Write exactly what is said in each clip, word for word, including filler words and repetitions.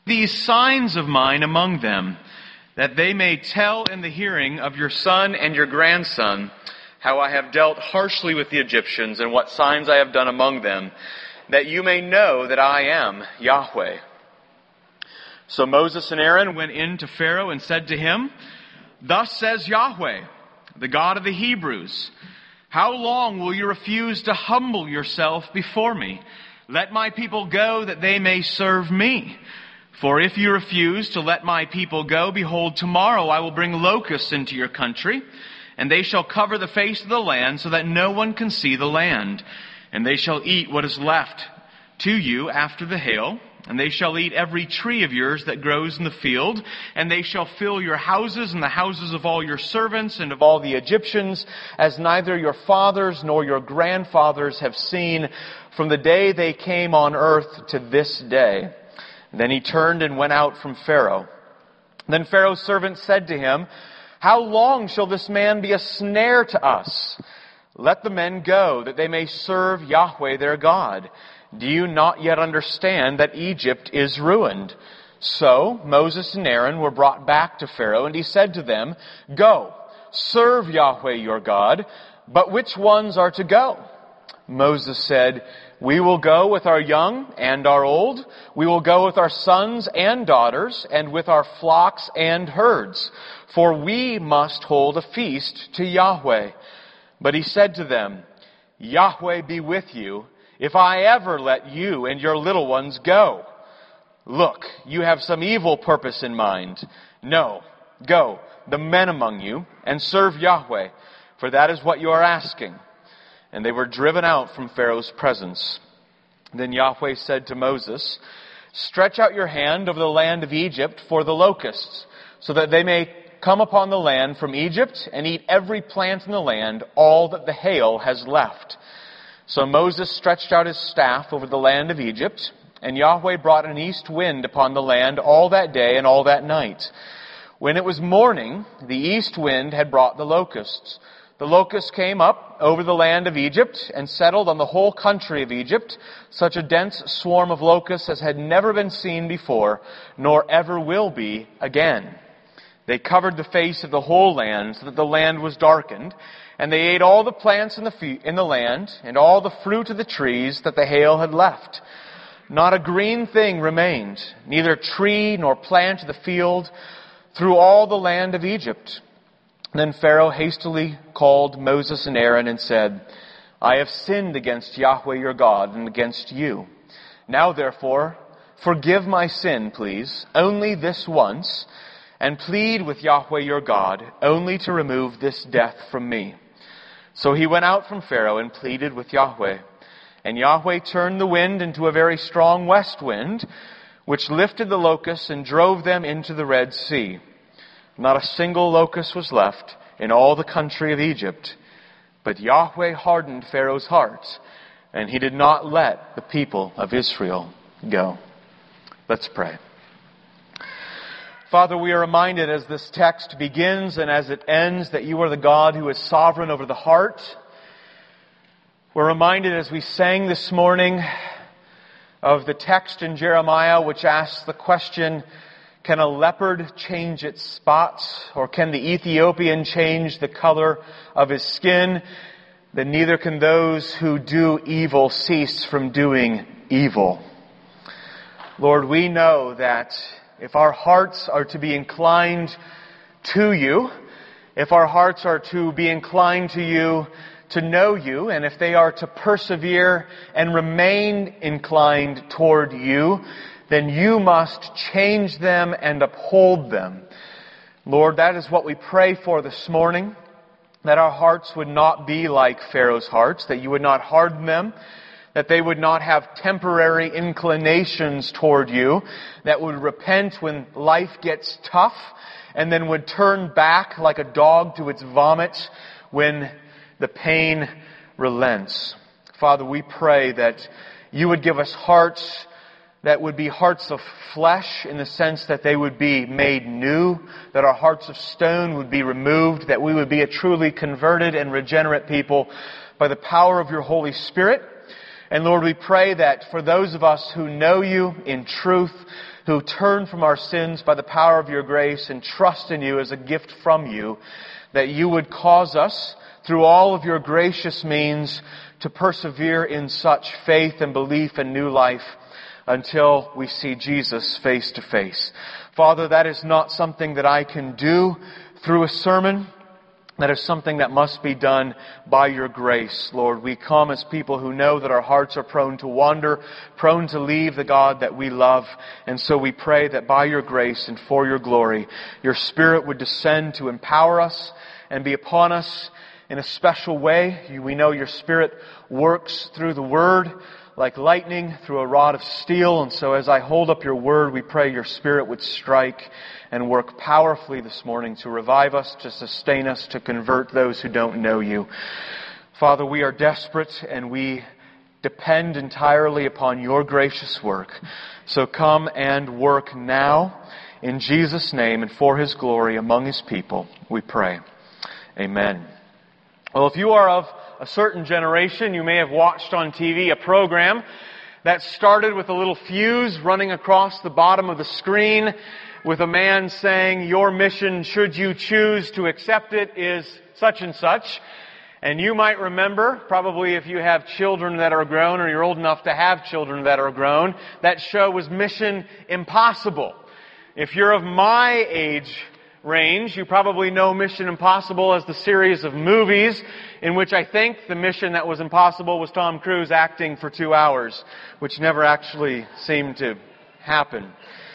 these signs of mine among them, that they may tell in the hearing of your son and your grandson how I have dealt harshly with the Egyptians and what signs I have done among them, that you may know that I am Yahweh." So Moses and Aaron went in to Pharaoh and said to him, "Thus says Yahweh, the God of the Hebrews, how long will you refuse to humble yourself before me? Let my people go that they may serve me. For if you refuse to let my people go, behold, tomorrow I will bring locusts into your country, and they shall cover the face of the land so that no one can see the land. And they shall eat what is left to you after the hail, and they shall eat every tree of yours that grows in the field, and they shall fill your houses and the houses of all your servants and of all the Egyptians, as neither your fathers nor your grandfathers have seen from the day they came on earth to this day." Then he turned and went out from Pharaoh. Then Pharaoh's servants said to him, "How long shall this man be a snare to us? Let the men go, that they may serve Yahweh their God. Do you not yet understand that Egypt is ruined?" So Moses and Aaron were brought back to Pharaoh, and he said to them, "Go, serve Yahweh your God, but which ones are to go?" Moses said, "We will go with our young and our old. We will go with our sons and daughters, and with our flocks and herds. For we must hold a feast to Yahweh." But he said to them, "Yahweh be with you, if I ever let you and your little ones go. Look, you have some evil purpose in mind. No, go, the men among you, and serve Yahweh, for that is what you are asking." And they were driven out from Pharaoh's presence. Then Yahweh said to Moses, "Stretch out your hand over the land of Egypt for the locusts, so that they may come upon the land from Egypt and eat every plant in the land, all that the hail has left." So Moses stretched out his staff over the land of Egypt, and Yahweh brought an east wind upon the land all that day and all that night. When it was morning, the east wind had brought the locusts. The locusts came up over the land of Egypt and settled on the whole country of Egypt, such a dense swarm of locusts as had never been seen before, nor ever will be again. They covered the face of the whole land so that the land was darkened, and they ate all the plants in the, fe- in the land and all the fruit of the trees that the hail had left. Not a green thing remained, neither tree nor plant of the field, through all the land of Egypt. Then Pharaoh hastily called Moses and Aaron and said, "I have sinned against Yahweh your God and against you. Now therefore, forgive my sin, please, only this once, and plead with Yahweh your God only to remove this death from me." So he went out from Pharaoh and pleaded with Yahweh. And Yahweh turned the wind into a very strong west wind, which lifted the locusts and drove them into the Red Sea. Not a single locust was left in all the country of Egypt. But Yahweh hardened Pharaoh's heart, and he did not let the people of Israel go. Let's pray. Father, we are reminded as this text begins and as it ends that you are the God who is sovereign over the heart. We're reminded as we sang this morning of the text in Jeremiah which asks the question, can a leopard change its spots, or can the Ethiopian change the color of his skin? Then neither can those who do evil cease from doing evil. Lord, we know that if our hearts are to be inclined to you, if our hearts are to be inclined to you, to know you, and if they are to persevere and remain inclined toward you, then you must change them and uphold them. Lord, that is what we pray for this morning, that our hearts would not be like Pharaoh's hearts, that you would not harden them, that they would not have temporary inclinations toward you, that would repent when life gets tough, and then would turn back like a dog to its vomit when the pain relents. Father, we pray that you would give us hearts that would be hearts of flesh in the sense that they would be made new, that our hearts of stone would be removed, that we would be a truly converted and regenerate people by the power of your Holy Spirit. And Lord, we pray that for those of us who know you in truth, who turn from our sins by the power of your grace and trust in you as a gift from you, that you would cause us, through all of your gracious means, to persevere in such faith and belief and new life until we see Jesus face to face. Father, that is not something that I can do through a sermon. That is something that must be done by your grace, Lord. We come as people who know that our hearts are prone to wander, prone to leave the God that we love. And so we pray that by your grace and for your glory, your Spirit would descend to empower us and be upon us in a special way. We know your Spirit works through the Word like lightning through a rod of steel. And so as I hold up your Word, we pray your Spirit would strike and work powerfully this morning to revive us, to sustain us, to convert those who don't know you. Father, we are desperate and we depend entirely upon your gracious work. So come and work now in Jesus' name and for His glory among His people, we pray. Amen. Well, if you are of a certain generation, you may have watched on T V a program that started with a little fuse running across the bottom of the screen with a man saying, your mission, should you choose to accept it, is such and such. And you might remember, probably if you have children that are grown or you're old enough to have children that are grown, that show was Mission Impossible. If you're of my age range, you probably know Mission Impossible as the series of movies in which I think the mission that was impossible was Tom Cruise acting for two hours, which never actually seemed to happen.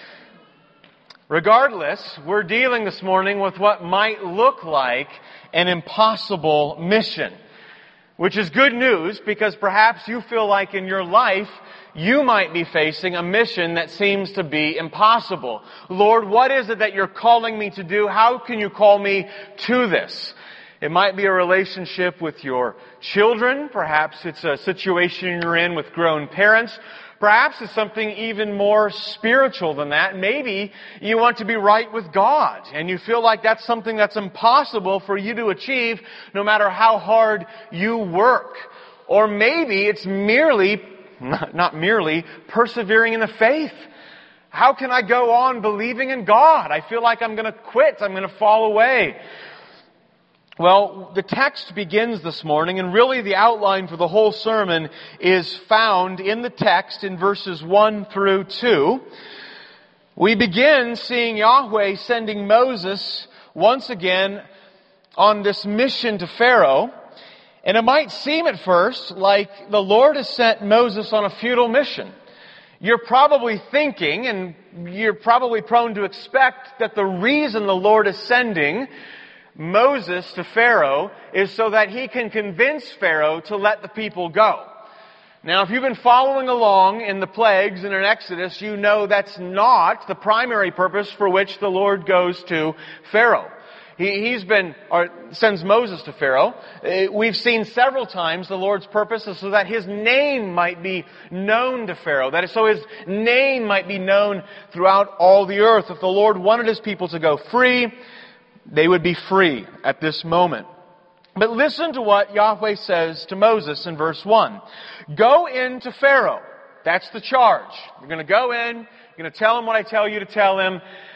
Regardless, we're dealing this morning with what might look like an impossible mission, which is good news because perhaps you feel like in your life you might be facing a mission that seems to be impossible. Lord, what is it that you're calling me to do? How can you call me to this? It might be a relationship with your children. Perhaps it's a situation you're in with grown parents. Perhaps it's something even more spiritual than that. Maybe you want to be right with God, and you feel like that's something that's impossible for you to achieve no matter how hard you work. Or maybe it's merely, not merely, persevering in the faith. How can I go on believing in God? I feel like I'm going to quit. I'm going to fall away. Well, the text begins this morning, and really the outline for the whole sermon is found in the text in verses one through two. We begin seeing Yahweh sending Moses once again on this mission to Pharaoh. And it might seem at first like the Lord has sent Moses on a futile mission. You're probably thinking, and you're probably prone to expect, that the reason the Lord is sending Moses to Pharaoh is so that he can convince Pharaoh to let the people go. Now, if you've been following along in the plagues and in Exodus, you know that's not the primary purpose for which the Lord goes to Pharaoh. He, he's been, or sends Moses to Pharaoh. We've seen several times the Lord's purpose is so that His name might be known to Pharaoh. That is, so His name might be known throughout all the earth. If the Lord wanted His people to go free, they would be free at this moment. But listen to what Yahweh says to Moses in verse one. Go in to Pharaoh. That's the charge. You're going to go in. You're going to tell him what I tell you to tell him.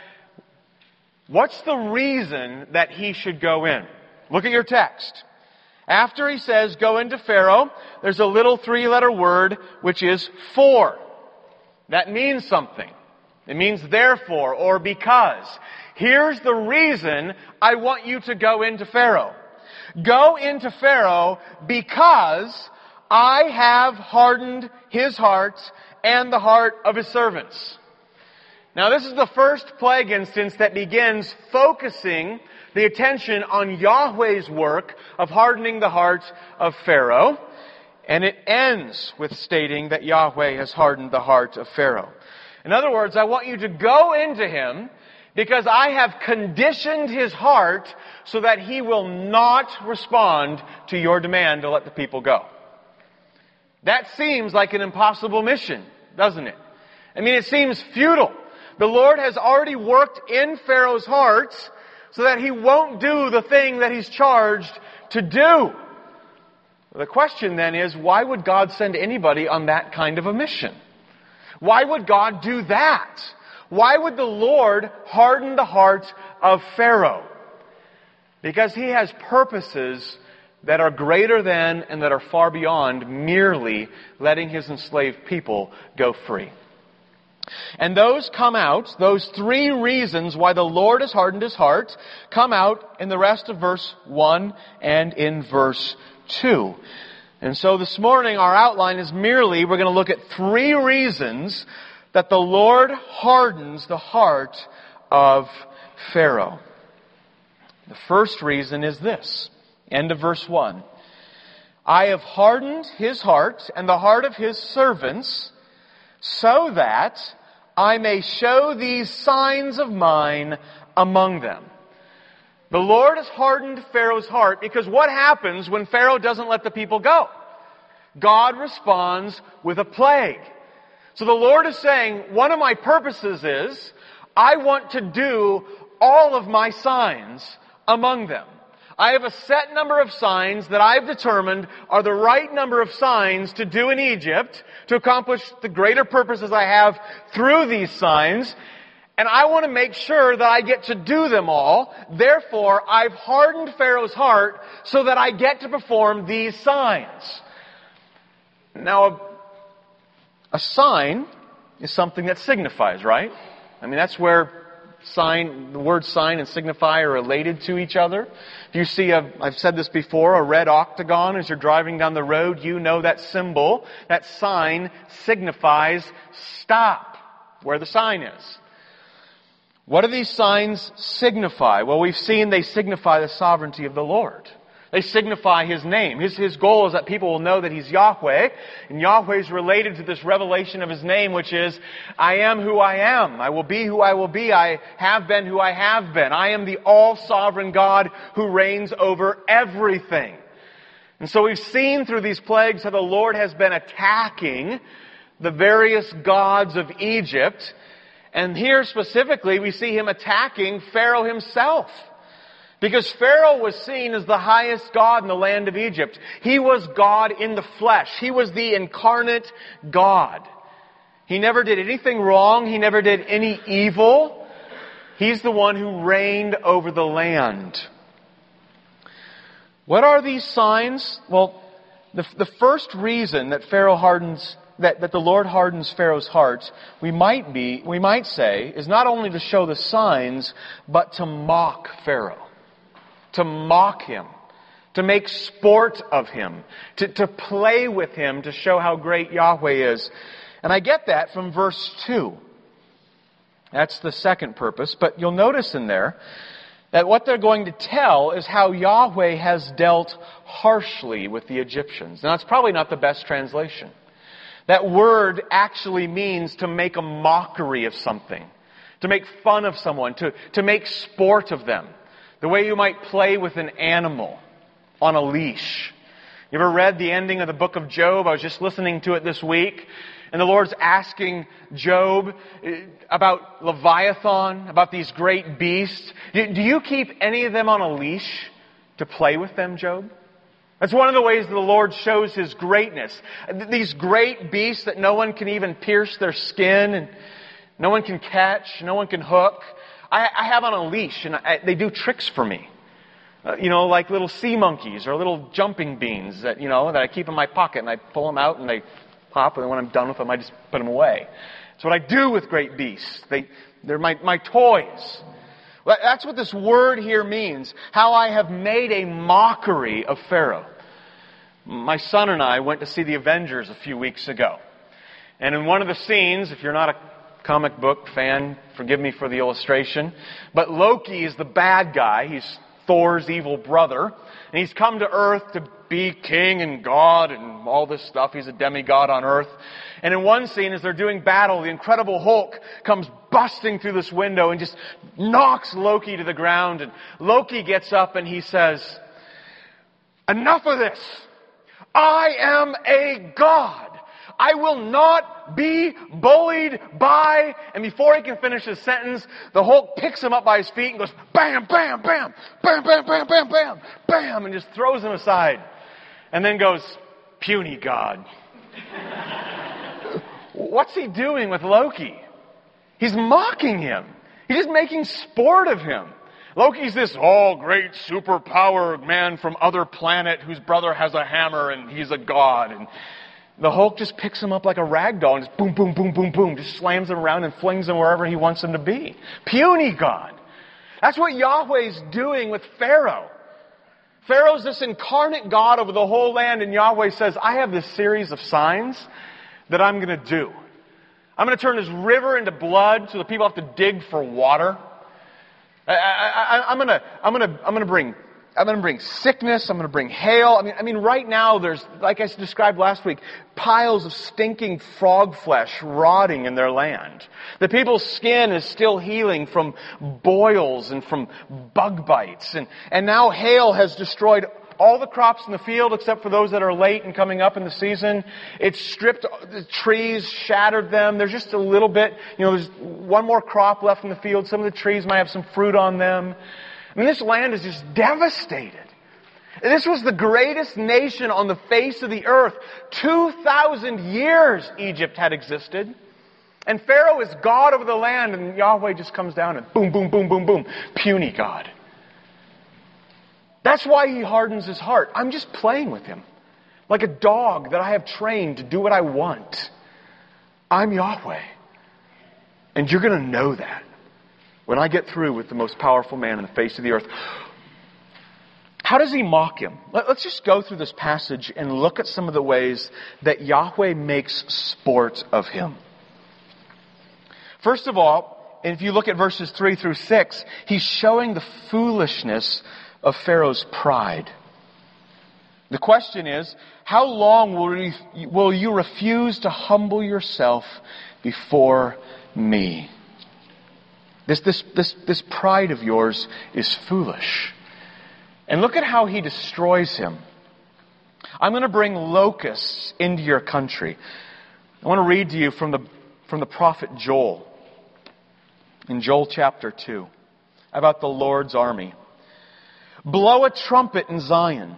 What's the reason that he should go in? Look at your text. After he says, go into Pharaoh, there's a little three-letter word, which is for. That means something. It means therefore or because. Here's the reason I want you to go into Pharaoh. Go into Pharaoh because I have hardened his heart and the heart of his servants. Now, this is the first plague instance that begins focusing the attention on Yahweh's work of hardening the heart of Pharaoh. And it ends with stating that Yahweh has hardened the heart of Pharaoh. In other words, I want you to go into him because I have conditioned his heart so that he will not respond to your demand to let the people go. That seems like an impossible mission, doesn't it? I mean, it seems futile. The Lord has already worked in Pharaoh's heart so that he won't do the thing that he's charged to do. The question then is, why would God send anybody on that kind of a mission? Why would God do that? Why would the Lord harden the heart of Pharaoh? Because he has purposes that are greater than and that are far beyond merely letting his enslaved people go free. And those come out, those three reasons why the Lord has hardened his heart, come out in the rest of verse one and in verse two. And so this morning our outline is merely, we're going to look at three reasons that the Lord hardens the heart of Pharaoh. The first reason is this. End of verse one. I have hardened his heart and the heart of his servants so that I may show these signs of mine among them. The Lord has hardened Pharaoh's heart because what happens when Pharaoh doesn't let the people go? God responds with a plague. So the Lord is saying, one of my purposes is, I want to do all of my signs among them. I have a set number of signs that I've determined are the right number of signs to do in Egypt to accomplish the greater purposes I have through these signs. And I want to make sure that I get to do them all. Therefore, I've hardened Pharaoh's heart so that I get to perform these signs. Now, a, a sign is something that signifies, right? I mean, that's where sign, the word sign and signify are related to each other. If you see a, I've said this before, a red octagon as you're driving down the road, you know that symbol, that sign signifies stop, where the sign is. What do these signs signify? Well, we've seen they signify the sovereignty of the Lord. They signify His name. His, His goal is that people will know that He's Yahweh. And Yahweh is related to this revelation of His name, which is, I am who I am. I will be who I will be. I have been who I have been. I am the all-sovereign God who reigns over everything. And so we've seen through these plagues how the Lord has been attacking the various gods of Egypt. And here specifically we see Him attacking Pharaoh himself. Because Pharaoh was seen as the highest God in the land of Egypt. He was God in the flesh. He was the incarnate God. He never did anything wrong. He never did any evil. He's the one who reigned over the land. What are these signs? Well, the, the first reason that Pharaoh hardens, that, that the Lord hardens Pharaoh's heart, we might be, we might say, is not only to show the signs, but to mock Pharaoh. To mock him, to make sport of him, to, to play with him, to show how great Yahweh is. And I get that from verse two. That's the second purpose. But you'll notice in there that what they're going to tell is how Yahweh has dealt harshly with the Egyptians. Now, that's probably not the best translation. That word actually means to make a mockery of something, to make fun of someone, to, to make sport of them. The way you might play with an animal on a leash. You ever read the ending of the book of Job? I was just listening to it this week. And the Lord's asking Job about Leviathan, about these great beasts. Do you keep any of them on a leash to play with them, Job? That's one of the ways the Lord shows His greatness. These great beasts that no one can even pierce their skin and no one can catch, no one can hook. I, I have on a leash, and I, they do tricks for me. Uh, you know, like little sea monkeys or little jumping beans that, you know, that I keep in my pocket, and I pull them out and they pop, and then when I'm done with them, I just put them away. That's what I do with great beasts. They, they're my, my toys. Well, that's what this word here means. How I have made a mockery of Pharaoh. My son and I went to see the Avengers a few weeks ago. And in one of the scenes, if you're not a comic book fan, forgive me for the illustration, but Loki is the bad guy. He's Thor's evil brother, and he's come to Earth to be king and God and all this stuff. He's a demigod on Earth. And in one scene, as they're doing battle, the Incredible Hulk comes busting through this window and just knocks Loki to the ground. And Loki gets up and he says, "Enough of this! I am a god! I will not be bullied by..." And before he can finish his sentence, the Hulk picks him up by his feet and goes, bam, bam, bam, bam, bam, bam, bam, bam, bam, and just throws him aside. And then goes, "Puny God." What's he doing with Loki? He's mocking him. He's just making sport of him. Loki's this all great superpower man from other planet whose brother has a hammer and he's a god. And the Hulk just picks him up like a rag doll and just boom, boom, boom, boom, boom, just slams him around and flings him wherever he wants him to be. Puny God. That's what Yahweh's doing with Pharaoh. Pharaoh's this incarnate God over the whole land, and Yahweh says, I have this series of signs that I'm going to do. I'm going to turn this river into blood so the people have to dig for water. I, I, I, I'm going to, I'm going to, I'm going to bring, I'm going to bring sickness. I'm going to bring hail. I mean, I mean, right now there's, like I described last week, piles of stinking frog flesh rotting in their land. The people's skin is still healing from boils and from bug bites, and and now hail has destroyed all the crops in the field except for those that are late and coming up in the season. It's stripped the trees, shattered them. There's just a little bit, you know, there's one more crop left in the field. Some of the trees might have some fruit on them. I mean, this land is just devastated. This was the greatest nation on the face of the earth. two thousand years Egypt had existed. And Pharaoh is God over the land, and Yahweh just comes down and boom, boom, boom, boom, boom. Puny God. That's why he hardens his heart. I'm just playing with him. Like a dog that I have trained to do what I want. I'm Yahweh. And you're going to know that when I get through with the most powerful man on the face of the earth. How does he mock him? Let's just go through this passage and look at some of the ways that Yahweh makes sport of him. First of all, if you look at verses three through six, he's showing the foolishness of Pharaoh's pride. The question is, how long will you, will you refuse to humble yourself before me? This, this, this, this pride of yours is foolish. And look at how he destroys him. I'm going to bring locusts into your country. I want to read to you from the, from the prophet Joel. In Joel chapter two. About the Lord's army. Blow a trumpet in Zion.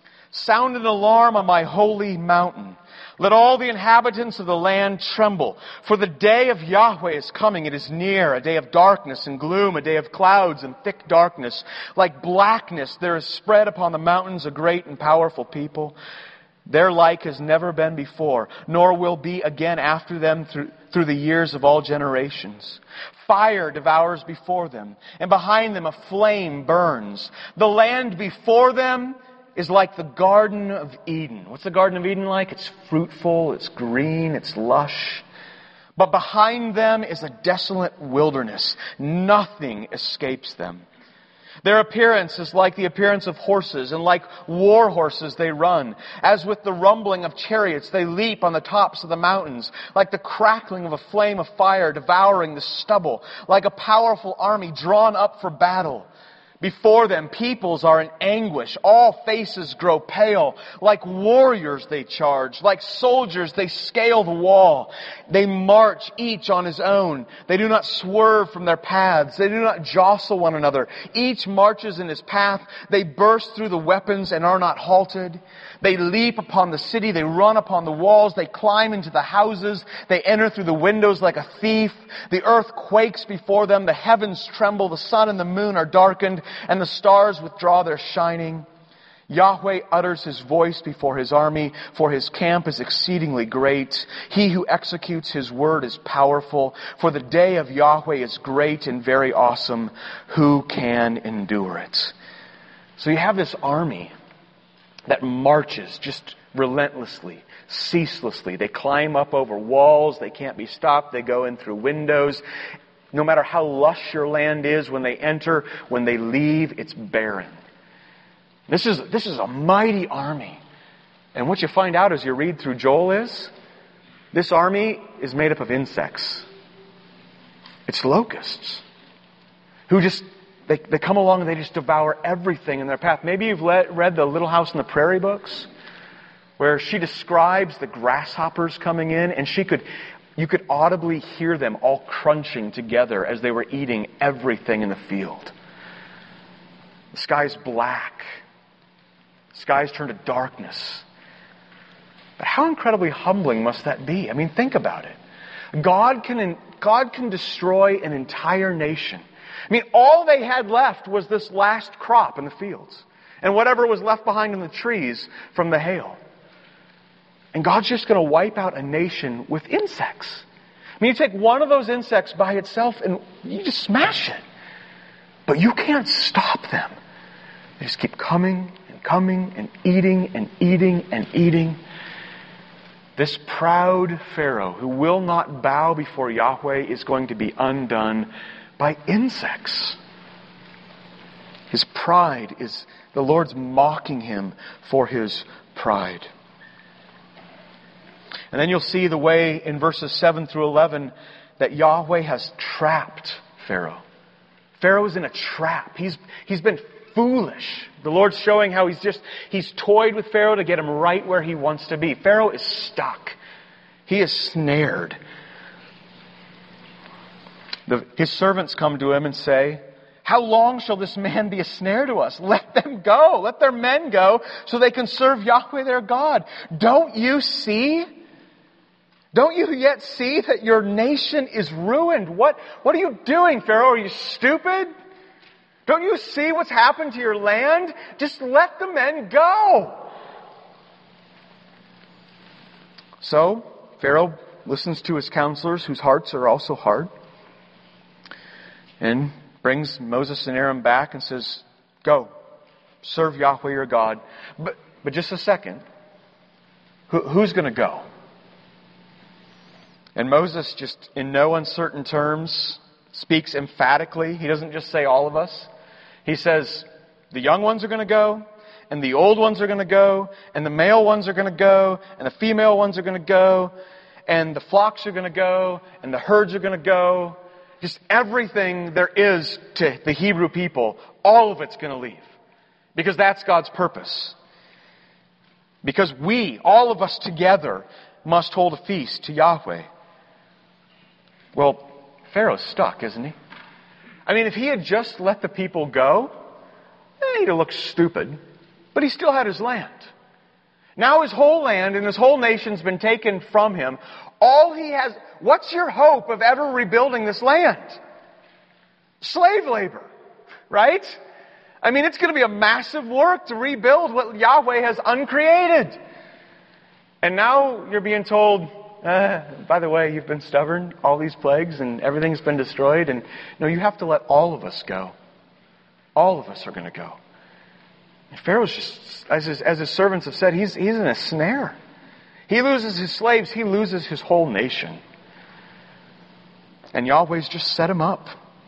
Sound an alarm on my holy mountain. Let all the inhabitants of the land tremble. For the day of Yahweh is coming. It is near. A day of darkness and gloom. A day of clouds and thick darkness. Like blackness there is spread upon the mountains a great and powerful people. Their like has never been before, nor will be again after them through, through the years of all generations. Fire devours before them, and behind them a flame burns. The land before them is like the Garden of Eden. What's the Garden of Eden like? It's fruitful, it's green, it's lush. But behind them is a desolate wilderness. Nothing escapes them. Their appearance is like the appearance of horses, and like war horses they run. As with the rumbling of chariots, they leap on the tops of the mountains, like the crackling of a flame of fire devouring the stubble, like a powerful army drawn up for battle. Before them, peoples are in anguish. All faces grow pale. Like warriors they charge. Like soldiers they scale the wall. They march each on his own. They do not swerve from their paths. They do not jostle one another. Each marches in his path. They burst through the weapons and are not halted. They leap upon the city. They run upon the walls. They climb into the houses. They enter through the windows like a thief. The earth quakes before them. The heavens tremble. The sun and the moon are darkened, and the stars withdraw their shining. Yahweh utters his voice before his army, for his camp is exceedingly great. He who executes his word is powerful, for the day of Yahweh is great and very awesome. Who can endure it? So you have this army that marches just relentlessly, ceaselessly. They climb up over walls. They can't be stopped. They go in through windows. No matter how lush your land is, when they enter, when they leave, it's barren. This is, this is a mighty army. And what you find out as you read through Joel is, this army is made up of insects. It's locusts. Who just, they, they come along and they just devour everything in their path. Maybe you've let, read the Little House on the Prairie books, where she describes the grasshoppers coming in, and she could... You could audibly hear them all crunching together as they were eating everything in the field. The sky's black. The skies turn to darkness. But how incredibly humbling must that be? I mean, think about it. God can, God can destroy an entire nation. I mean, all they had left was this last crop in the fields. And whatever was left behind in the trees from the hail. And God's just going to wipe out a nation with insects. I mean, you take one of those insects by itself and you just smash it. But you can't stop them. They just keep coming and coming and eating and eating and eating. This proud Pharaoh who will not bow before Yahweh is going to be undone by insects. His pride is, the Lord's mocking him for his pride. And then you'll see the way in verses seven through eleven that Yahweh has trapped Pharaoh. Pharaoh is in a trap. He's, he's been foolish. The Lord's showing how he's just, he's toyed with Pharaoh to get him right where he wants to be. Pharaoh is stuck. He is snared. The, his servants come to him and say, "How long shall this man be a snare to us? Let them go. Let their men go so they can serve Yahweh their God. Don't you see? Don't you yet see that your nation is ruined? What, what are you doing, Pharaoh? Are you stupid? Don't you see what's happened to your land? Just let the men go." So, Pharaoh listens to his counselors whose hearts are also hard. And brings Moses and Aaron back and says, "Go, serve Yahweh your God." But, but just a second. Who, who's going to go? And Moses, just in no uncertain terms, speaks emphatically. He doesn't just say all of us. He says, the young ones are going to go, and the old ones are going to go, and the male ones are going to go, and the female ones are going to go, and the flocks are going to go, and the herds are going to go. Just everything there is to the Hebrew people, all of it's going to leave. Because that's God's purpose. Because we, all of us together, must hold a feast to Yahweh. Well, Pharaoh's stuck, isn't he? I mean, if he had just let the people go, eh, he'd have looked stupid. But he still had his land. Now his whole land and his whole nation's been taken from him. All he has, what's your hope of ever rebuilding this land? Slave labor, right? I mean, it's going to be a massive work to rebuild what Yahweh has uncreated. And now you're being told, uh, by the way, you've been stubborn, all these plagues, and everything's been destroyed. And no, you have to let all of us go. All of us are going to go. And Pharaoh's just, as his, as his servants have said, he's, he's in a snare. He loses his slaves, he loses his whole nation. And Yahweh's just set him up.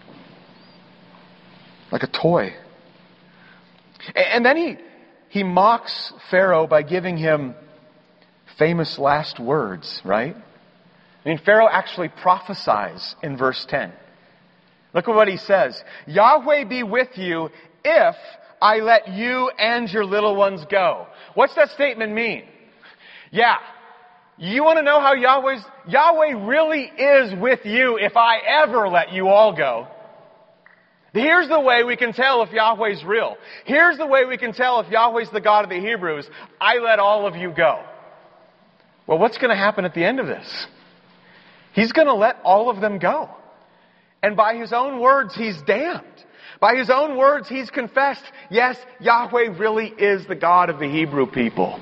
Like a toy. And then he, he mocks Pharaoh by giving him famous last words, right? I mean, Pharaoh actually prophesies in verse ten. Look at what he says. "Yahweh be with you if I let you and your little ones go." What's that statement mean? Yeah. You want to know how Yahweh's, Yahweh really is with you if I ever let you all go. Here's the way we can tell if Yahweh's real. Here's the way we can tell if Yahweh's the God of the Hebrews. I let all of you go. Well, what's going to happen at the end of this? He's going to let all of them go. And by his own words, he's damned. By his own words, he's confessed, yes, Yahweh really is the God of the Hebrew people.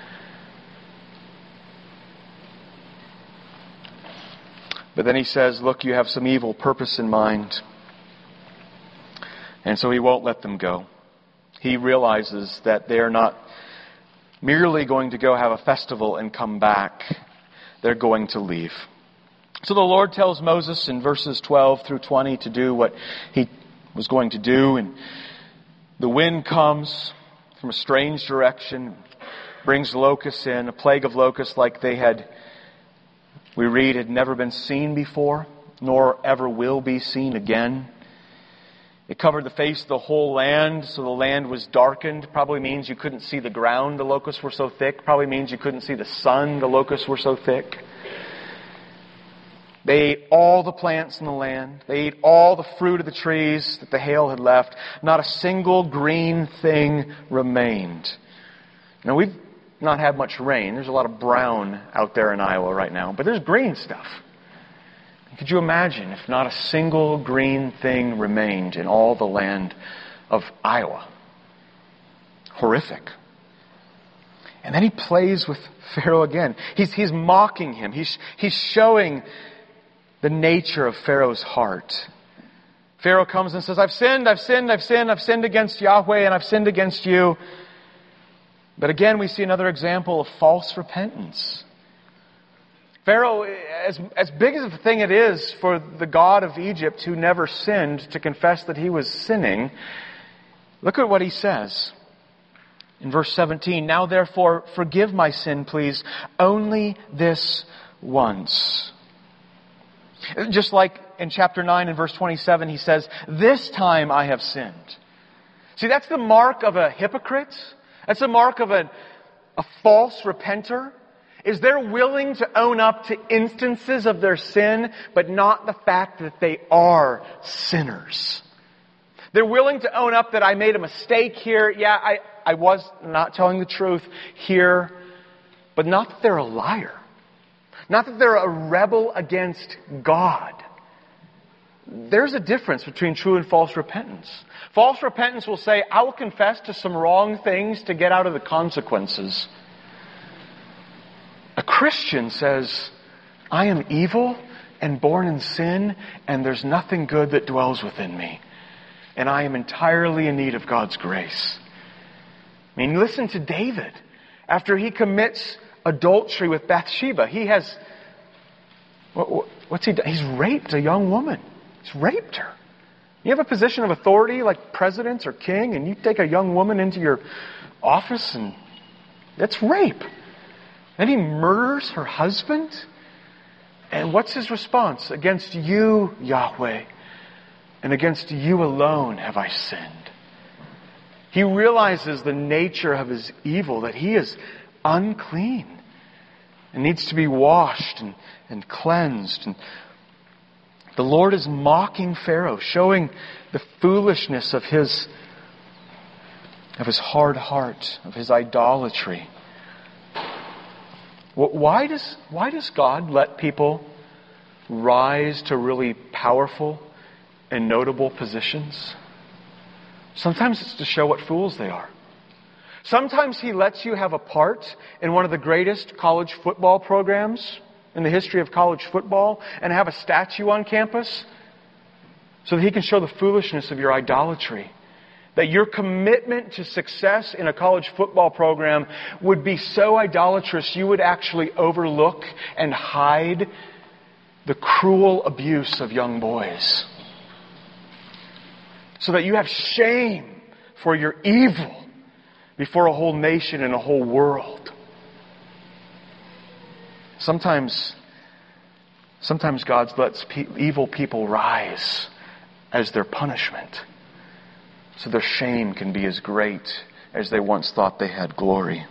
But then he says, look, you have some evil purpose in mind. And so he won't let them go. He realizes that they're not merely going to go have a festival and come back. They're going to leave. So the Lord tells Moses in verses twelve through twenty to do what he was going to do. And the wind comes from a strange direction, brings locusts in, a plague of locusts like they had, we read, had never been seen before, nor ever will be seen again. It covered the face of the whole land, so the land was darkened. Probably means you couldn't see the ground, the locusts were so thick. Probably means you couldn't see the sun, the locusts were so thick. They ate all the plants in the land. They ate all the fruit of the trees that the hail had left. Not a single green thing remained. Now, we've not had much rain. There's a lot of brown out there in Iowa right now, but there's green stuff. Could you imagine if not a single green thing remained in all the land of Iowa? Horrific. And then he plays with Pharaoh again. He's, he's mocking him. He's, he's showing the nature of Pharaoh's heart. Pharaoh comes and says, I've sinned, I've sinned, I've sinned, I've sinned against Yahweh and I've sinned against you. But again, we see another example of false repentance. Pharaoh, as, as big of a thing it is for the God of Egypt who never sinned to confess that he was sinning, look at what he says in verse seventeen. Now therefore, forgive my sin, please, only this once. Just like in chapter nine and verse twenty-seven, he says, this time I have sinned. See, that's the mark of a hypocrite. That's the mark of a, a false repenter. Is they're willing to own up to instances of their sin, but not the fact that they are sinners. They're willing to own up that I made a mistake here. Yeah, I, I was not telling the truth here. But not that they're a liar. Not that they're a rebel against God. There's a difference between true and false repentance. False repentance will say, I will confess to some wrong things to get out of the consequences. A Christian says, I am evil and born in sin, and there's nothing good that dwells within me. And I am entirely in need of God's grace. I mean, listen to David. After he commits adultery with Bathsheba, he has, what's he done? He's raped a young woman. He's raped her. You have a position of authority like president or king, and you take a young woman into your office, and that's rape. Then he murders her husband. And what's his response? Against you, Yahweh, and against you alone have I sinned. He realizes the nature of his evil, that he is unclean and needs to be washed and, and cleansed. And the Lord is mocking Pharaoh, showing the foolishness of his, of his hard heart, of his idolatry. Why does, why does God let people rise to really powerful and notable positions? Sometimes it's to show what fools they are. Sometimes He lets you have a part in one of the greatest college football programs in the history of college football and have a statue on campus so that He can show the foolishness of your idolatry. That your commitment to success in a college football program would be so idolatrous you would actually overlook and hide the cruel abuse of young boys. So that you have shame for your evil before a whole nation and a whole world. Sometimes, sometimes God lets pe- evil people rise as their punishment, so their shame can be as great as they once thought they had glory.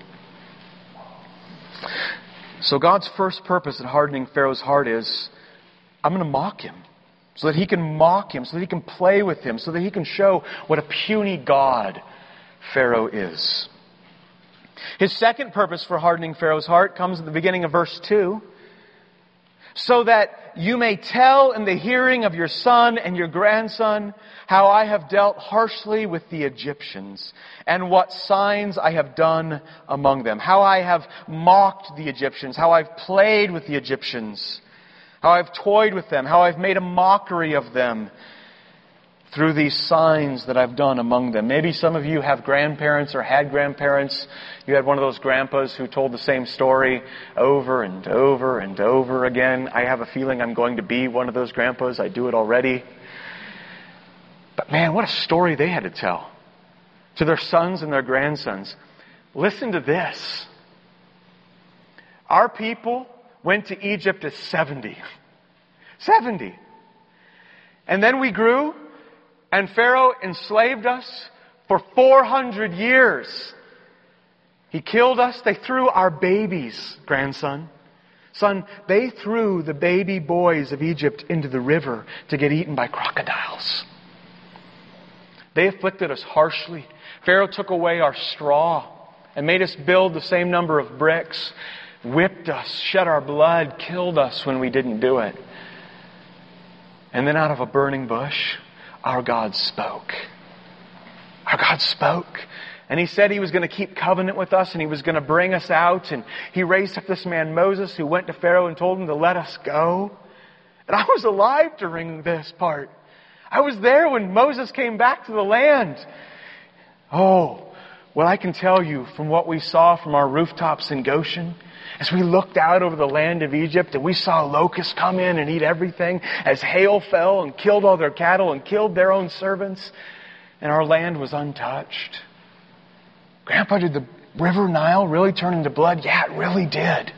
So God's first purpose in hardening Pharaoh's heart is, I'm going to mock him. So that he can mock him, so that he can play with him, so that he can show what a puny God Pharaoh is. His second purpose for hardening Pharaoh's heart comes at the beginning of verse two. So that you may tell in the hearing of your son and your grandson how I have dealt harshly with the Egyptians and what signs I have done among them. How I have mocked the Egyptians, how I've played with the Egyptians, how I've toyed with them, how I've made a mockery of them through these signs that I've done among them. Maybe some of you have grandparents or had grandparents. You had one of those grandpas who told the same story over and over and over again. I have a feeling I'm going to be one of those grandpas. I do it already. But man, what a story they had to tell to their sons and their grandsons. Listen to this. Our people went to Egypt at seventy. seventy. And then we grew, and Pharaoh enslaved us for four hundred years. He killed us. They threw our babies, grandson. Son, they threw the baby boys of Egypt into the river to get eaten by crocodiles. They afflicted us harshly. Pharaoh took away our straw and made us build the same number of bricks, whipped us, shed our blood, killed us when we didn't do it. And then out of a burning bush, our God spoke. Our God spoke. And He said He was going to keep covenant with us and He was going to bring us out. And He raised up this man Moses who went to Pharaoh and told him to let us go. And I was alive during this part. I was there when Moses came back to the land. Oh, well, I can tell you from what we saw from our rooftops in Goshen, as we looked out over the land of Egypt and we saw locusts come in and eat everything, as hail fell and killed all their cattle and killed their own servants, and our land was untouched. Grandpa, did the river Nile really turn into blood? Yeah, it really did.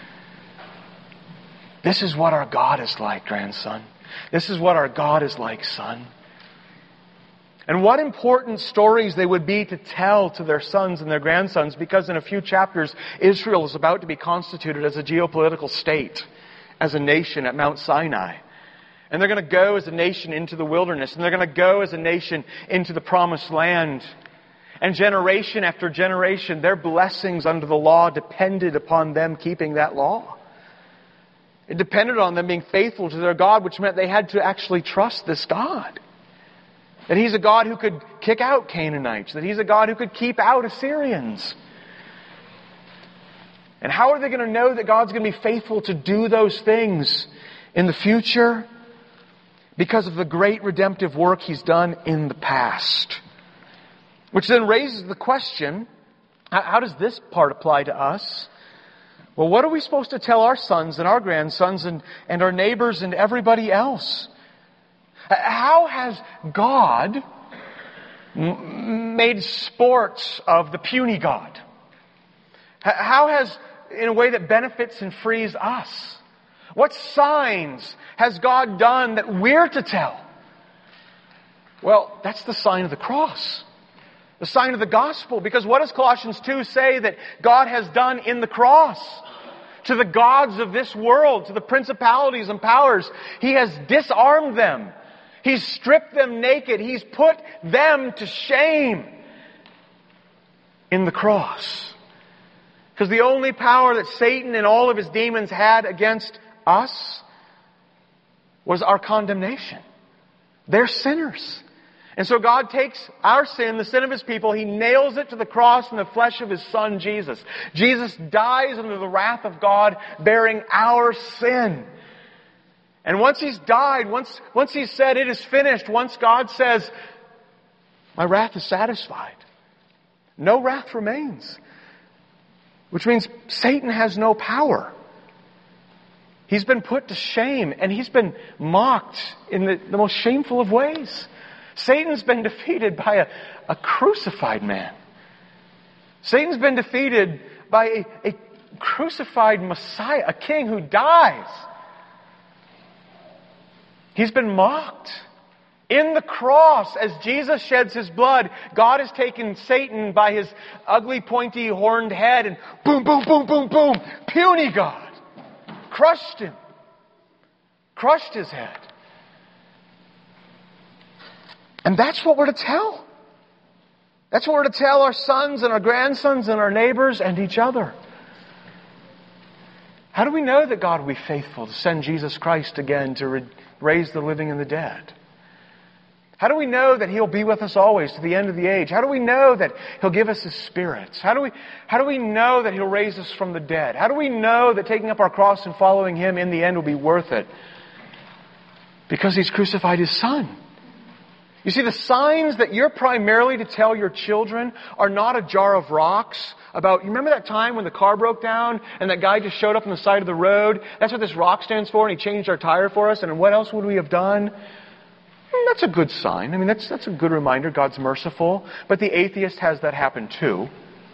This is what our God is like, grandson. This is what our God is like, son. And what important stories they would be to tell to their sons and their grandsons, because in a few chapters, Israel is about to be constituted as a geopolitical state, as a nation at Mount Sinai. And they're going to go as a nation into the wilderness, and they're going to go as a nation into the promised land. And generation after generation, their blessings under the law depended upon them keeping that law. It depended on them being faithful to their God, which meant they had to actually trust this God. That He's a God who could kick out Canaanites. That He's a God who could keep out Assyrians. And how are they going to know that God's going to be faithful to do those things in the future? Because of the great redemptive work He's done in the past. Which then raises the question, how does this part apply to us? Well, what are we supposed to tell our sons and our grandsons and, and our neighbors and everybody else? How has God m- made sport of the puny God? How has, in a way that benefits and frees us? What signs has God done that we're to tell? Well, that's the sign of the cross. The sign of the gospel. Because what does Colossians two say that God has done in the cross? To the gods of this world, to the principalities and powers, He has disarmed them. He's stripped them naked. He's put them to shame in the cross. Because the only power that Satan and all of his demons had against us was our condemnation. They're sinners. And so God takes our sin, the sin of His people, He nails it to the cross in the flesh of His Son, Jesus. Jesus dies under the wrath of God, bearing our sin. And once He's died, once, once He's said, it is finished, once God says, my wrath is satisfied, no wrath remains. Which means Satan has no power. He's been put to shame, and he's been mocked in the, the most shameful of ways. Satan's been defeated by a, a crucified man. Satan's been defeated by a, a crucified Messiah, a king who dies. He's been mocked. In the cross, as Jesus sheds His blood, God has taken Satan by his ugly, pointy, horned head and boom, boom, boom, boom, boom, puny God. Crushed him. Crushed his head. And that's what we're to tell. That's what we're to tell our sons and our grandsons and our neighbors and each other. How do we know that God will be faithful to send Jesus Christ again to re- raise the living and the dead? How do we know that He'll be with us always to the end of the age? How do we know that He'll give us His Spirit? How do we, how do we know that He'll raise us from the dead? How do we know that taking up our cross and following Him in the end will be worth it? Because He's crucified His Son. You see, the signs that you're primarily to tell your children are not a jar of rocks about, you remember that time when the car broke down and that guy just showed up on the side of the road? That's what this rock stands for, and he changed our tire for us, and what else would we have done? Hmm, that's a good sign. I mean, that's, that's a good reminder. God's merciful. But the atheist has that happen too.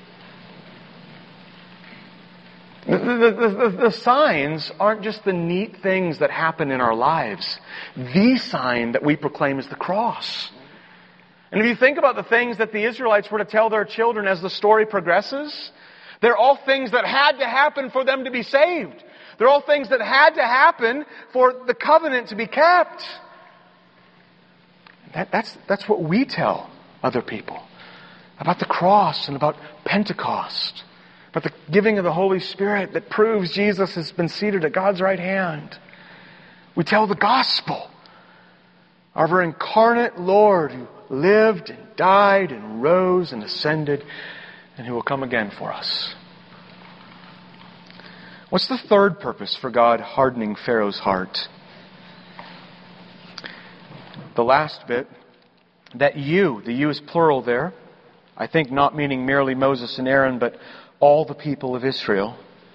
The, the, the, the signs aren't just the neat things that happen in our lives. The sign that we proclaim is the cross. And if you think about the things that the Israelites were to tell their children as the story progresses, they're all things that had to happen for them to be saved. They're all things that had to happen for the covenant to be kept. That, that's, that's what we tell other people about the cross and about Pentecost. But the giving of the Holy Spirit that proves Jesus has been seated at God's right hand. We tell the gospel. Our incarnate Lord who lived and died and rose and ascended and who will come again for us. What's the third purpose for God hardening Pharaoh's heart? The last bit, that you, the you is plural there, I think not meaning merely Moses and Aaron, but all the people of Israel.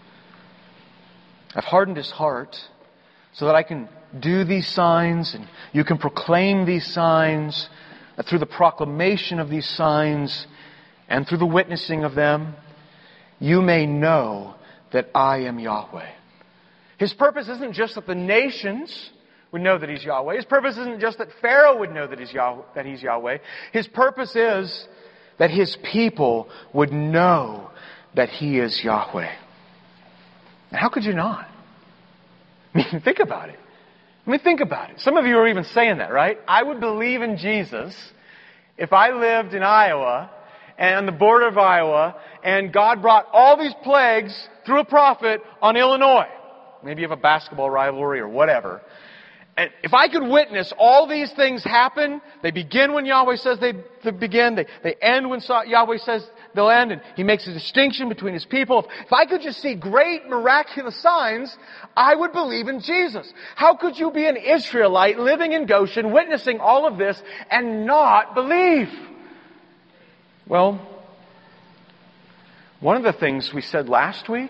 I've hardened his heart so that I can do these signs and you can proclaim these signs through the proclamation of these signs and through the witnessing of them. You may know that I am Yahweh. His purpose isn't just that the nations would know that He's Yahweh. His purpose isn't just that Pharaoh would know that He's Yahweh. That he's Yahweh. His purpose is that His people would know that He is Yahweh. Now, how could you not? I mean, think about it. I mean, think about it. Some of you are even saying that, right? I would believe in Jesus if I lived in Iowa and on the border of Iowa and God brought all these plagues through a prophet on Illinois. Maybe you have a basketball rivalry or whatever. And if I could witness all these things happen, they begin when Yahweh says they, they begin, they, they end when Yahweh says they'll end, and He makes a distinction between His people. If, if I could just see great miraculous signs, I would believe in Jesus. How could you be an Israelite living in Goshen, witnessing all of this, and not believe? Well, one of the things we said last week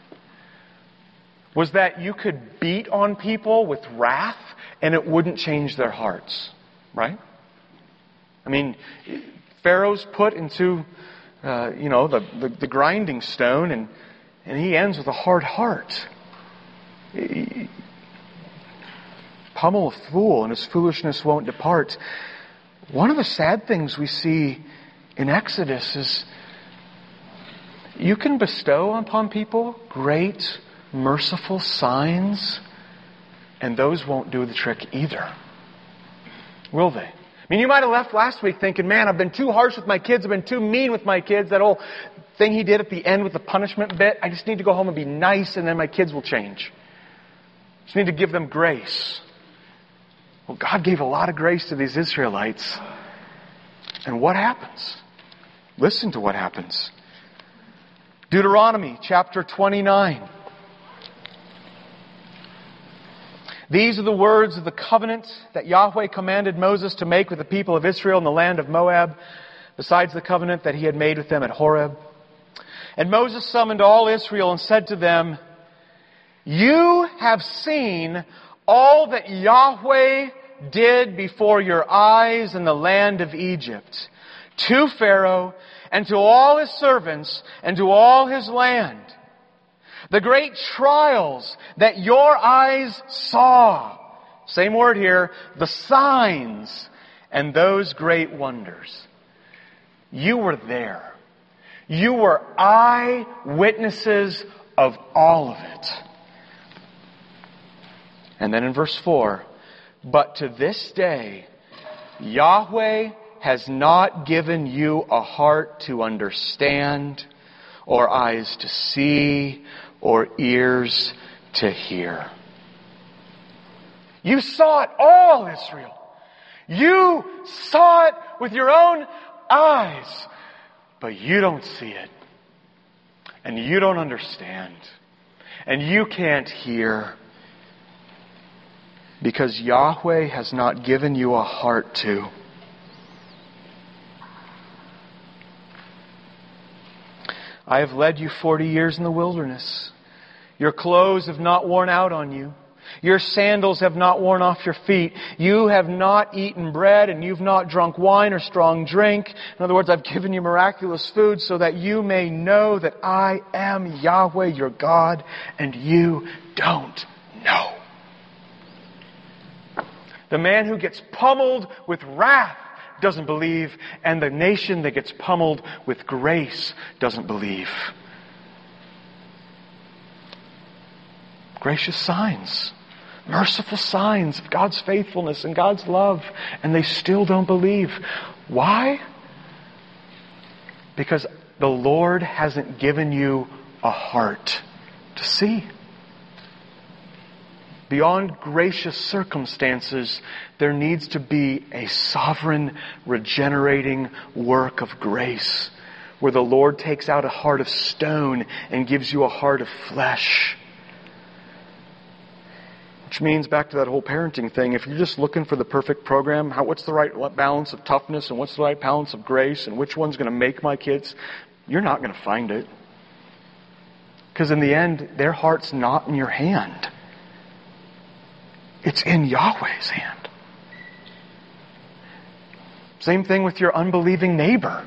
was that you could beat on people with wrath and it wouldn't change their hearts. Right? I mean, Pharaoh's put into, uh, you know, the, the, the grinding stone and, and he ends with a hard heart. He, pummel a fool and his foolishness won't depart. One of the sad things we see in Exodus is you can bestow upon people great merciful signs, and those won't do the trick either. Will they? I mean, you might have left last week thinking, man, I've been too harsh with my kids, I've been too mean with my kids, that whole thing he did at the end with the punishment bit, I just need to go home and be nice and then my kids will change. Just need to give them grace. Well, God gave a lot of grace to these Israelites. And what happens? Listen to what happens. Deuteronomy chapter twenty-nine. These are the words of the covenant that Yahweh commanded Moses to make with the people of Israel in the land of Moab, besides the covenant that He had made with them at Horeb. And Moses summoned all Israel and said to them, You have seen all that Yahweh did before your eyes in the land of Egypt, to Pharaoh and to all his servants and to all his land. The great trials that your eyes saw. Same word here. The signs and those great wonders. You were there. You were eyewitnesses of all of it. And then in verse four, but to this day, Yahweh has not given you a heart to understand, or eyes to see, or ears to hear. You saw it all, Israel. You saw it with your own eyes, but you don't see it. And you don't understand. And you can't hear. Because Yahweh has not given you a heart to. I have led you forty years in the wilderness. Your clothes have not worn out on you. Your sandals have not worn off your feet. You have not eaten bread and you've not drunk wine or strong drink. In other words, I've given you miraculous food so that you may know that I am Yahweh your God, and you don't know. The man who gets pummeled with wrath doesn't believe, and the nation that gets pummeled with grace doesn't believe. Gracious signs, merciful signs of God's faithfulness and God's love, and they still don't believe. Why? Because the Lord hasn't given you a heart to see. beyond gracious circumstances, there needs to be a sovereign, regenerating work of grace, where the Lord takes out a heart of stone and gives you a heart of flesh. Which means, back to that whole parenting thing, if you're just looking for the perfect program, how, what's the right balance of toughness and what's the right balance of grace and which one's going to make my kids, you're not going to find it. Because in the end, their heart's not in your hand. It's in Yahweh's hand. Same thing with your unbelieving neighbor.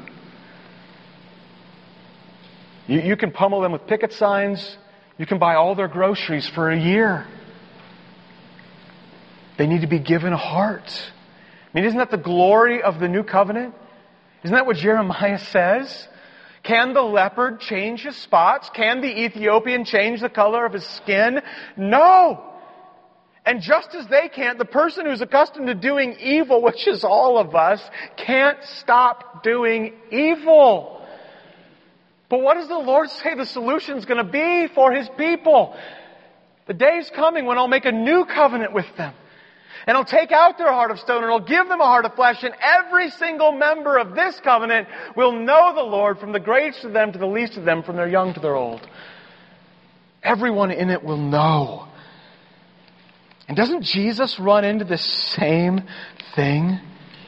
You, you can pummel them with picket signs. You can buy all their groceries for a year. They need to be given a heart. I mean, isn't that the glory of the new covenant? Isn't that what Jeremiah says? Can the leopard change his spots? Can the Ethiopian change the color of his skin? No! And just as they can't, the person who's accustomed to doing evil, which is all of us, can't stop doing evil. But what does the Lord say the solution's going to be for His people? The day's coming when I'll make a new covenant with them. And I'll take out their heart of stone and I'll give them a heart of flesh. And every single member of this covenant will know the Lord, from the greatest of them to the least of them, from their young to their old. Everyone in it will know. And doesn't Jesus run into the same thing?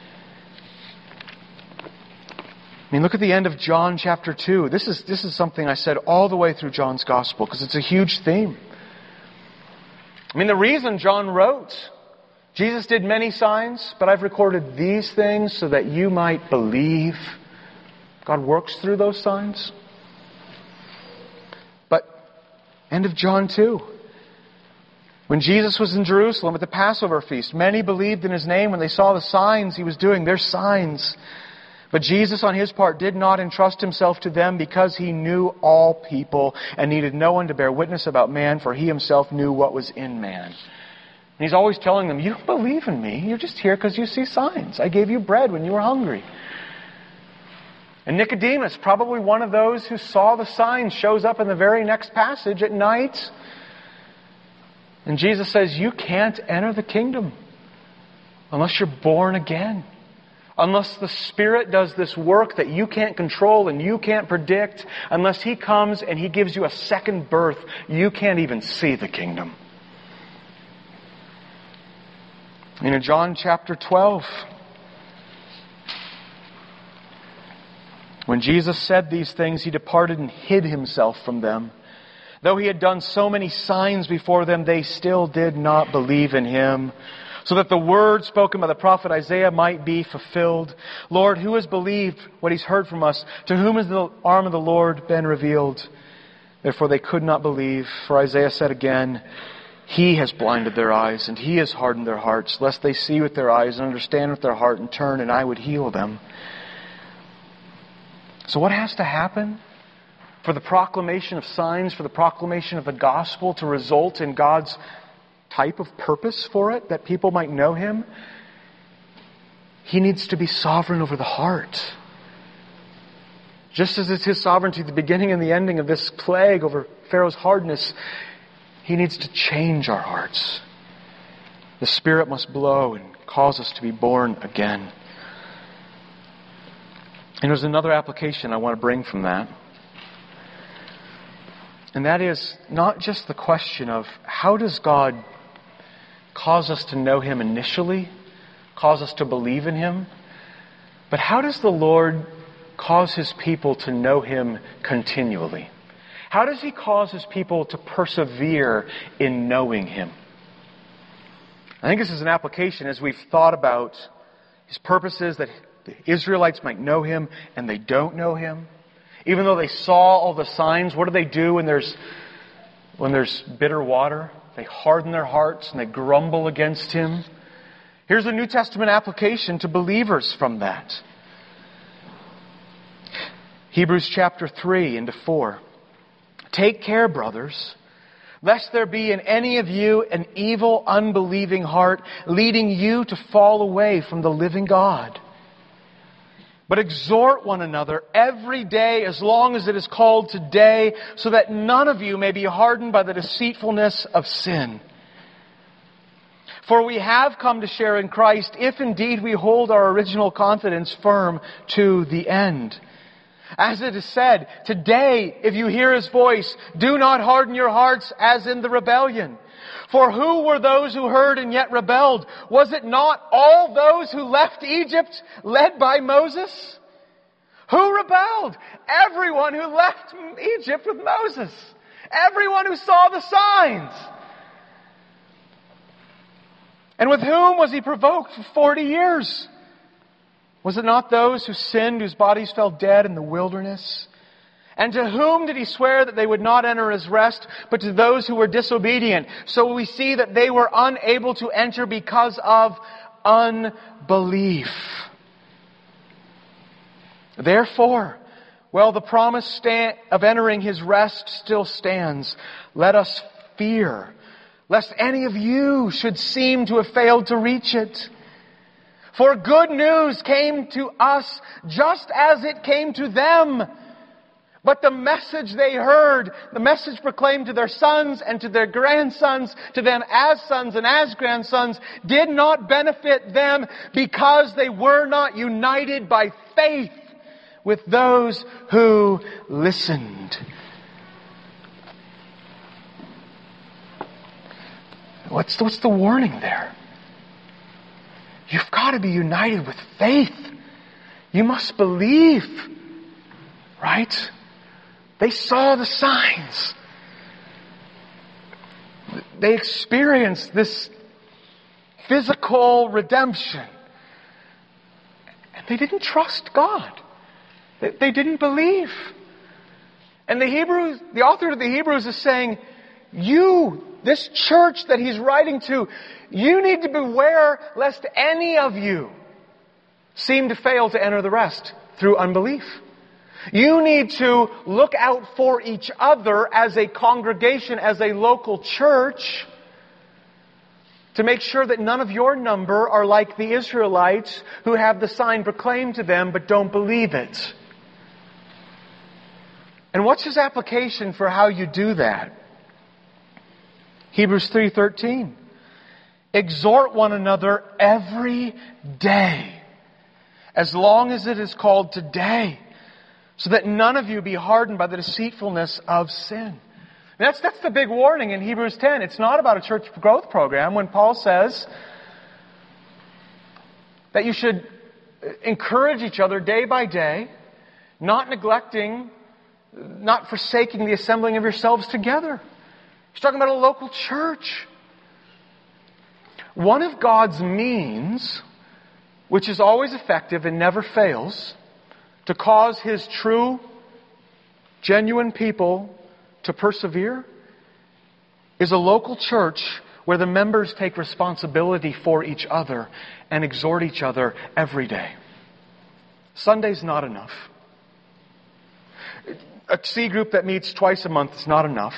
I mean, look at the end of John chapter two. This is, this is something I said all the way through John's gospel, because it's a huge theme. I mean, the reason John wrote, Jesus did many signs, but I've recorded these things so that you might believe. God works through those signs. But, end of John two. When Jesus was in Jerusalem at the Passover feast, many believed in His name when they saw the signs He was doing. They're signs. But Jesus, on His part, did not entrust Himself to them, because He knew all people and needed no one to bear witness about man, for He Himself knew what was in man. And He's always telling them, you don't believe in me. You're just here because you see signs. I gave you bread when you were hungry. And Nicodemus, probably one of those who saw the signs, shows up in the very next passage at night. And Jesus says, you can't enter the kingdom unless you're born again. Unless the Spirit does this work that you can't control and you can't predict. Unless He comes and He gives you a second birth, you can't even see the kingdom. And in John chapter twelve, when Jesus said these things, He departed and hid Himself from them. Though He had done so many signs before them, they still did not believe in Him. So that the word spoken by the prophet Isaiah might be fulfilled. Lord, who has believed what He's heard from us? To whom has the arm of the Lord been revealed? Therefore they could not believe. For Isaiah said again, He has blinded their eyes, and He has hardened their hearts, lest they see with their eyes and understand with their heart and turn, and I would heal them. So what has to happen for the proclamation of signs, for the proclamation of the gospel to result in God's type of purpose for it, that people might know Him? He needs to be sovereign over the heart. Just as it's His sovereignty at the beginning and the ending of this plague over Pharaoh's hardness, He needs to change our hearts. The Spirit must blow and cause us to be born again. And there's another application I want to bring from that. And that is not just the question of how does God cause us to know Him initially, cause us to believe in Him, but how does the Lord cause His people to know Him continually? How does He cause His people to persevere in knowing Him? I think this is an application as we've thought about His purposes, that the Israelites might know Him and they don't know Him. Even though they saw all the signs, what do they do when there's when there's bitter water? They harden their hearts and they grumble against Him. Here's a New Testament application to believers from that. Hebrews chapter three into four. Take care, brothers, lest there be in any of you an evil, unbelieving heart, leading you to fall away from the living God. But exhort one another every day, as long as it is called today, so that none of you may be hardened by the deceitfulness of sin. For we have come to share in Christ, if indeed we hold our original confidence firm to the end. As it is said, today, if you hear His voice, do not harden your hearts as in the rebellion. For who were those who heard and yet rebelled? Was it not all those who left Egypt led by Moses? Who rebelled? Everyone who left Egypt with Moses. Everyone who saw the signs. And with whom was He provoked for forty years? Was it not those who sinned, whose bodies fell dead in the wilderness? And to whom did He swear that they would not enter His rest, but to those who were disobedient? So we see that they were unable to enter because of unbelief. Therefore, while the promise stand, of entering His rest still stands, let us fear, lest any of you should seem to have failed to reach it. For good news came to us just as it came to them. But the message they heard, the message proclaimed to their sons and to their grandsons, to them as sons and as grandsons, did not benefit them because they were not united by faith with those who listened. What's the, what's the warning there? You've got to be united with faith. You must believe. Right? They saw the signs. They experienced this physical redemption. And they didn't trust God. They, they didn't believe. And the Hebrews, the author of the Hebrews is saying, you, this church that he's writing to, you need to beware lest any of you seem to fail to enter the rest through unbelief. You need to look out for each other as a congregation, as a local church, to make sure that none of your number are like the Israelites who have the sign proclaimed to them but don't believe it. And what's his application for how you do that? Hebrews three thirteen. Exhort one another every day, as long as it is called today, so that none of you be hardened by the deceitfulness of sin. That's, that's the big warning in Hebrews ten. It's not about a church growth program when Paul says that you should encourage each other day by day, not neglecting, not forsaking the assembling of yourselves together. He's talking about a local church. One of God's means, which is always effective and never fails, to cause His true, genuine people to persevere, is a local church where the members take responsibility for each other and exhort each other every day. Sunday's not enough. A C group that meets twice a month is not enough.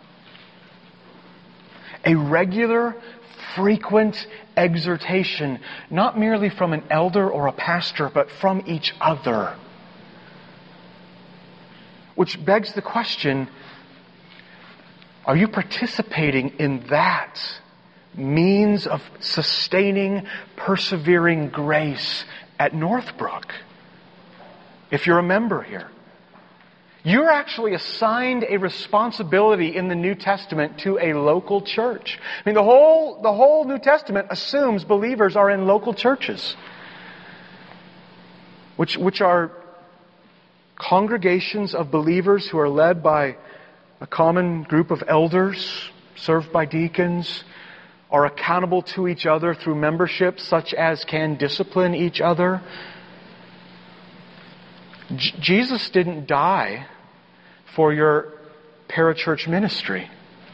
A regular, frequent exhortation, not merely from an elder or a pastor, but from each other. Which begs the question, are you participating in that means of sustaining, persevering grace at Northbrook? If you're a member here, you're actually assigned a responsibility in the New Testament to a local church. I mean, the whole, the whole New Testament assumes believers are in local churches, which, which are congregations of believers who are led by a common group of elders, served by deacons, are accountable to each other through membership such as can discipline each other. J- Jesus didn't die for your parachurch ministry.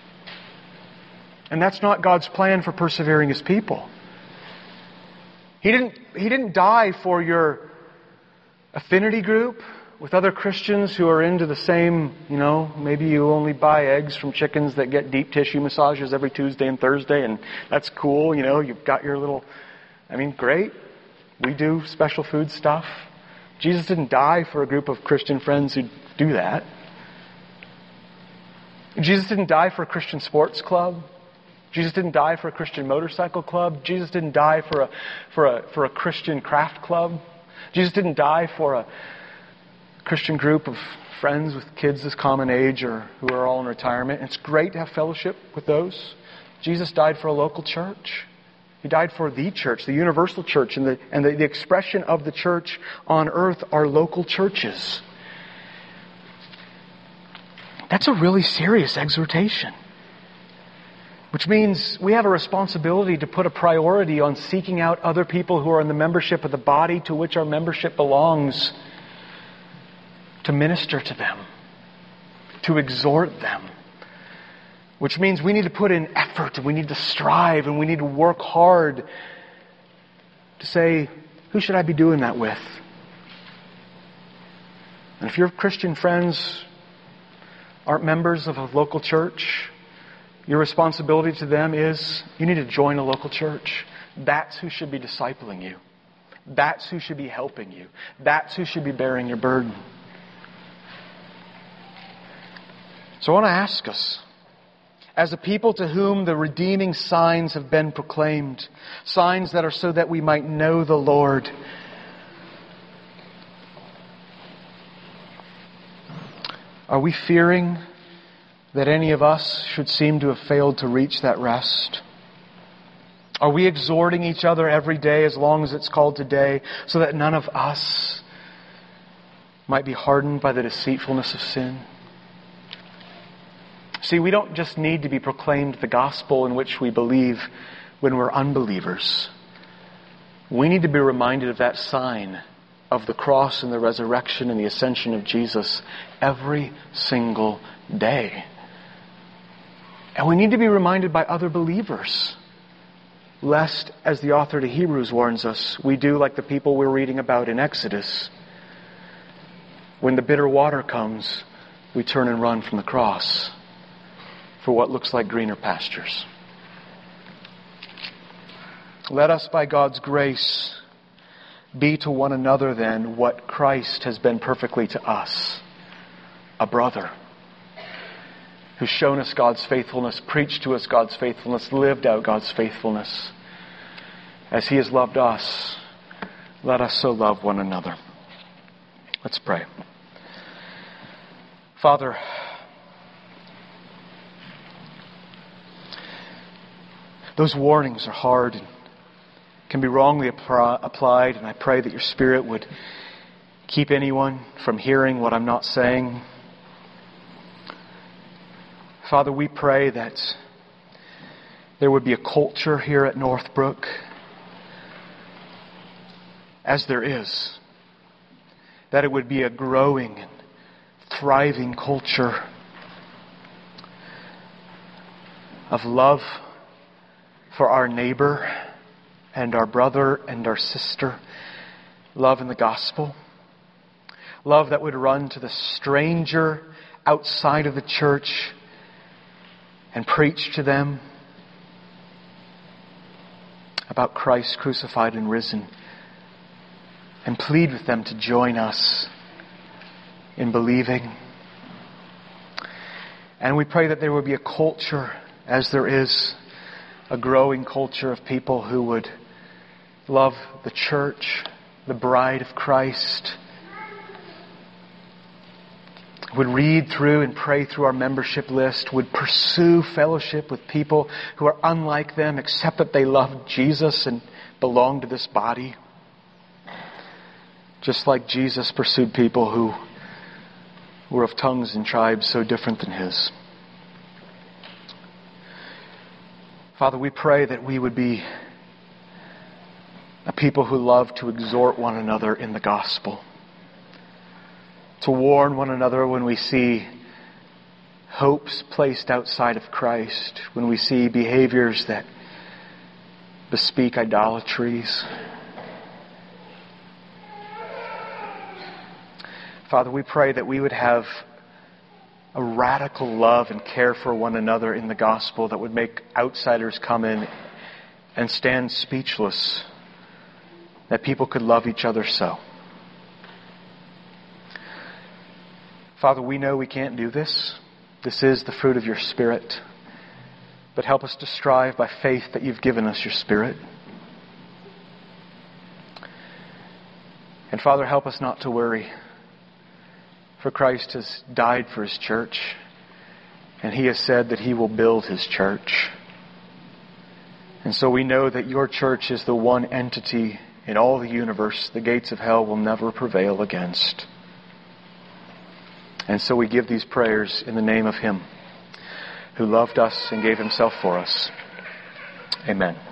And that's not God's plan for persevering His people. He didn't, He didn't die for your affinity group with other Christians who are into the same, you know, maybe you only buy eggs from chickens that get deep tissue massages every Tuesday and Thursday, and that's cool, you know, you've got your little, I mean, great. We do special food stuff. Jesus didn't die for a group of Christian friends who do that. Jesus didn't die for a Christian sports club. Jesus didn't die for a Christian motorcycle club. Jesus didn't die for a, for a, for a Christian craft club. Jesus didn't die for a Christian group of friends with kids this common age or who are all in retirement. It's great to have fellowship with those. Jesus died for a local church. He died for the church, the universal church, and the, and the, the expression of the church on earth are local churches. That's a really serious exhortation. Which means we have a responsibility to put a priority on seeking out other people who are in the membership of the body to which our membership belongs, to minister to them, to exhort them. Which means we need to put in effort, and we need to strive, and we need to work hard to say, who should I be doing that with? And if your Christian friends aren't members of a local church, your responsibility to them is you need to join a local church. That's who should be discipling you. That's who should be helping you. That's who should be bearing your burden. So I want to ask us, as a people to whom the redeeming signs have been proclaimed, signs that are so that we might know the Lord, are we fearing that any of us should seem to have failed to reach that rest? Are we exhorting each other every day, as long as it's called today, so that none of us might be hardened by the deceitfulness of sin? See, we don't just need to be proclaimed the gospel in which we believe when we're unbelievers. We need to be reminded of that sign of the cross and the resurrection and the ascension of Jesus every single day. And we need to be reminded by other believers, lest, as the author to Hebrews warns us, we do like the people we're reading about in Exodus. When the bitter water comes, we turn and run from the cross for what looks like greener pastures. Let us, by God's grace, be to one another then what Christ has been perfectly to us, a brother who's shown us God's faithfulness, preached to us God's faithfulness, lived out God's faithfulness. As He has loved us, let us so love one another. Let's pray. Father, those warnings are hard and can be wrongly applied, and I pray that your Spirit would keep anyone from hearing what I'm not saying. Father, we pray that there would be a culture here at Northbrook, as there is, that it would be a growing and thriving culture of love for our neighbor and our brother and our sister, love in the gospel, love that would run to the stranger outside of the church and preach to them about Christ crucified and risen, and plead with them to join us in believing. And we pray that there would be a culture, as there is a growing culture of people who would love the church, the bride of Christ, would read through and pray through our membership list, would pursue fellowship with people who are unlike them, except that they love Jesus and belong to this body. Just like Jesus pursued people who were of tongues and tribes so different than His. Father, we pray that we would be a people who love to exhort one another in the gospel, to warn one another when we see hopes placed outside of Christ, when we see behaviors that bespeak idolatries. Father, we pray that we would have a radical love and care for one another in the gospel that would make outsiders come in and stand speechless, that people could love each other so. Father, we know we can't do this. This is the fruit of your Spirit. but help us to strive by faith that you've given us your Spirit. And Father, help us not to worry, for Christ has died for His church, and He has said that He will build His church. And so we know that your church is the one entity in all the universe the gates of hell will never prevail against. And so we give these prayers in the name of Him who loved us and gave Himself for us. Amen.